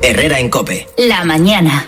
Herrera en COPE. La mañana.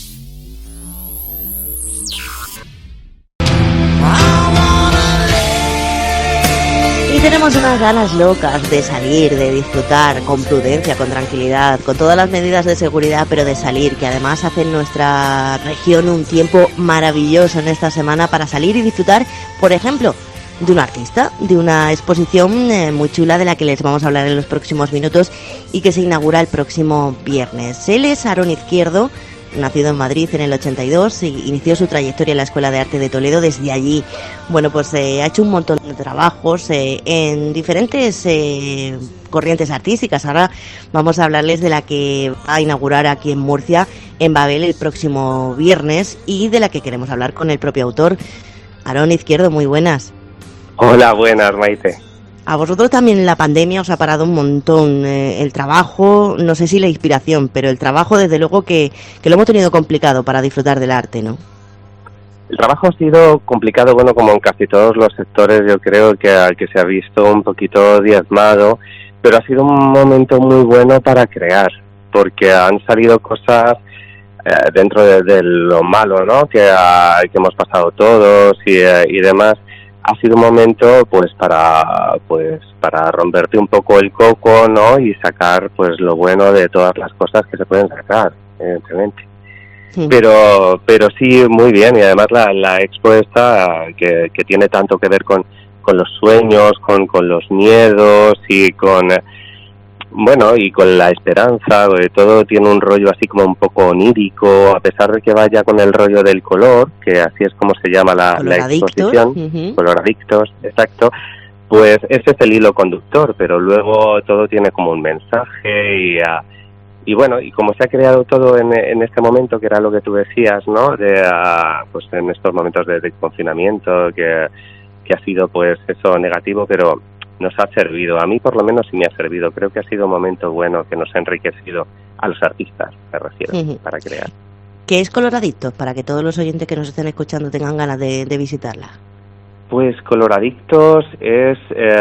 Y tenemos unas ganas locas de salir, de disfrutar con prudencia, con tranquilidad, con todas las medidas de seguridad, pero de salir, que además hace en nuestra región un tiempo maravilloso en esta semana para salir y disfrutar, por ejemplo, de un artista, de una exposición muy chula de la que les vamos a hablar en los próximos minutos y que se inaugura el próximo viernes. Él es Aarón Izquierdo, nacido en Madrid en el 82, inició su trayectoria en la Escuela de Arte de Toledo. Desde allí, bueno, pues ha hecho un montón de trabajos en diferentes corrientes artísticas. Ahora vamos a hablarles de la que va a inaugurar aquí en Murcia, en Babel, el próximo viernes, y de la que queremos hablar con el propio autor. Aarón Izquierdo, muy buenas. Hola, buenas, Maite. A vosotros también la pandemia os ha parado un montón el trabajo, no sé si la inspiración, pero el trabajo desde luego que lo hemos tenido complicado para disfrutar del arte, ¿no? El trabajo ha sido complicado, bueno, como en casi todos los sectores, yo creo que al que se ha visto un poquito diezmado, pero ha sido un momento muy bueno para crear, porque han salido cosas dentro de lo malo, ¿no?, que hemos pasado todos y demás. Ha sido un momento para romperte un poco el coco, ¿no?, y sacar pues lo bueno de todas las cosas que se pueden sacar, evidentemente. Sí. Pero sí, muy bien, y además la expo esta que tiene tanto que ver con los sueños, con los miedos y con la esperanza, todo tiene un rollo así como un poco onírico, a pesar de que vaya con el rollo del color, que así es como se llama la exposición, Coloradictos, exacto, pues ese es el hilo conductor, pero luego todo tiene como un mensaje y bueno, y como se ha creado todo en este momento, que era lo que tú decías, ¿no?, pues en estos momentos de confinamiento, que ha sido pues eso negativo, pero nos ha servido, a mí por lo menos sí me ha servido, creo que ha sido un momento bueno que nos ha enriquecido a los artistas, me refiero, para crear. ¿Qué es Coloradictos? Para que todos los oyentes que nos estén escuchando tengan ganas de visitarla. Pues Coloradictos es,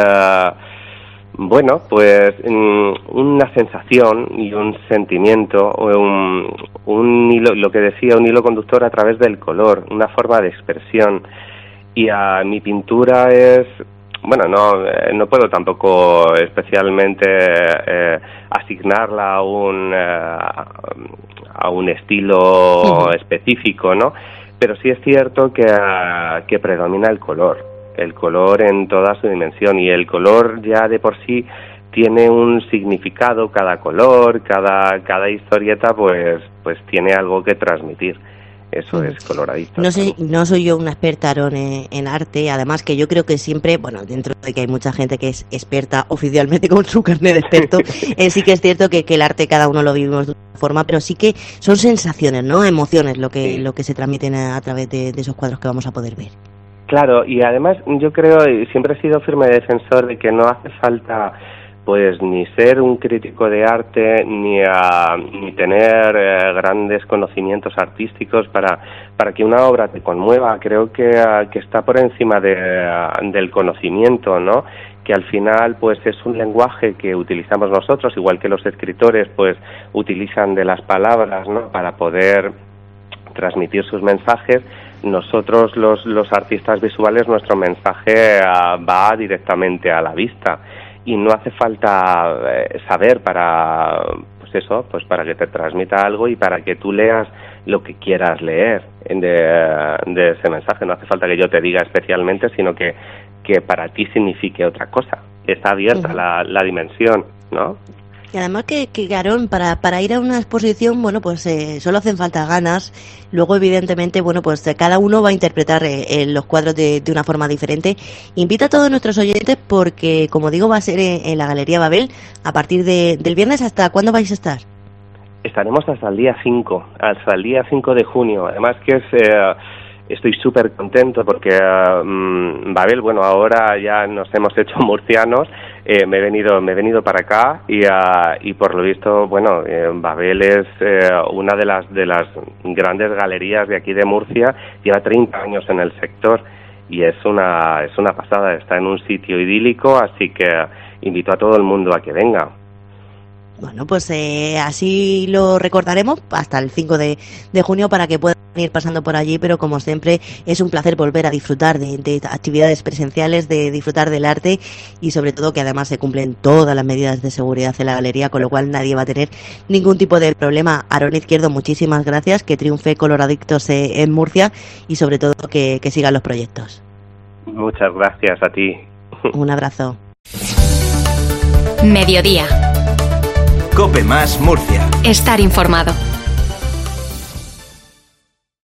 una sensación y un sentimiento, un hilo, lo que decía, un hilo conductor a través del color, una forma de expresión, y mi pintura es... Bueno, no puedo tampoco especialmente asignarla a un estilo específico, ¿no? Pero sí es cierto que predomina el color en toda su dimensión, y el color ya de por sí tiene un significado, cada color, cada historieta pues tiene algo que transmitir. Eso es Coloradictos. No soy yo una experta, Aarón, en arte, además que yo creo que siempre, bueno, dentro de que hay mucha gente que es experta oficialmente con su carnet de experto, sí que es cierto que el arte cada uno lo vivimos de una forma, pero sí que son sensaciones, ¿no?, emociones lo que se transmiten a través de esos cuadros que vamos a poder ver. Claro, y además yo creo, y siempre he sido firme defensor de que no hace falta pues ni ser un crítico de arte ni tener grandes conocimientos artísticos para que una obra te conmueva. Creo que está por encima del conocimiento, ¿no?, que al final pues es un lenguaje que utilizamos nosotros, igual que los escritores pues utilizan de las palabras, ¿no?, para poder transmitir sus mensajes. Nosotros los artistas visuales, nuestro mensaje va directamente a la vista. Y no hace falta saber para que te transmita algo y para que tú leas lo que quieras leer de ese mensaje. No hace falta que yo te diga especialmente, sino que para ti signifique otra cosa. Está abierta la dimensión, ¿no? Y además que Aarón, para ir a una exposición, bueno, pues solo hacen falta ganas. Luego, evidentemente, bueno, pues cada uno va a interpretar los cuadros de una forma diferente. Invita a todos nuestros oyentes porque, como digo, va a ser en la Galería Babel a partir del viernes. ¿Hasta cuándo vais a estar? Estaremos hasta el día 5 de junio. Además que estoy súper contento porque Babel, bueno, ahora ya nos hemos hecho murcianos, me he venido para acá y por lo visto, bueno, Babel es una de las grandes galerías de aquí de Murcia, lleva 30 años en el sector y es una pasada, está en un sitio idílico, así que invito a todo el mundo a que venga. Bueno, pues así lo recordaremos hasta el 5 de junio para que puedan ir pasando por allí, pero como siempre es un placer volver a disfrutar de actividades presenciales, de disfrutar del arte y sobre todo que además se cumplen todas las medidas de seguridad en la galería, con lo cual nadie va a tener ningún tipo de problema. Aarón Izquierdo, muchísimas gracias, que triunfe Coloradictos en Murcia y sobre todo que sigan los proyectos. Muchas gracias a ti. Un abrazo. Mediodía. COPE+ Murcia. Estar informado.